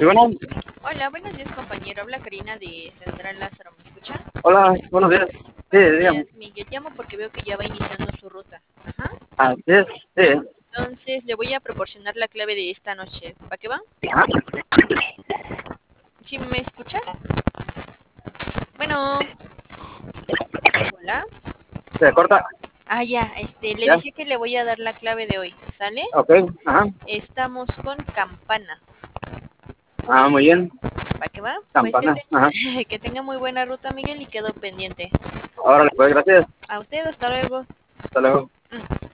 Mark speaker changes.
Speaker 1: Sí, bueno,
Speaker 2: Hola, buenos días compañero. Habla Karina de Central Lázaro. ¿Me escucha?
Speaker 1: hola, buenos días. Sí,
Speaker 2: Buenos
Speaker 1: dígame.
Speaker 2: días, Miguel. Llamo porque veo que ya va iniciando su ruta. Ajá.
Speaker 1: Así es, sí.
Speaker 2: Entonces le voy a proporcionar la clave de esta noche. ¿Para qué va?
Speaker 1: Ajá.
Speaker 2: ¿Sí me escucha? Bueno, hola.
Speaker 1: Se corta,
Speaker 2: Ya, le
Speaker 1: ya.
Speaker 2: dije que le voy a dar la clave de hoy. ¿Sale?
Speaker 1: Ok, ajá.
Speaker 2: Estamos con campana.
Speaker 1: Muy bien.
Speaker 2: ¿Para qué va? Pues
Speaker 1: Campana, ajá.
Speaker 2: que tenga muy buena ruta, Miguel, y quedo pendiente.
Speaker 1: Ahora pues, gracias.
Speaker 2: A usted, hasta luego.
Speaker 1: Hasta luego.